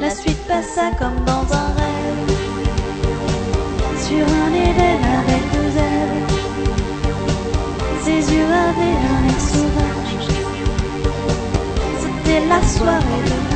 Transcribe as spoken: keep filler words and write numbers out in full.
La suite passa comme dans un rêve, sur un Éden avec deux ailes. Ses yeux avaient un air sauvage, c'était la soirée de